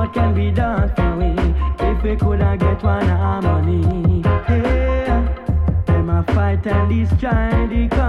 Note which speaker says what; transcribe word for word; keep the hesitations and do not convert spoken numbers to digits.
Speaker 1: what can be done for we if we coulda get one harmony. Yeah, them a fight and destroy the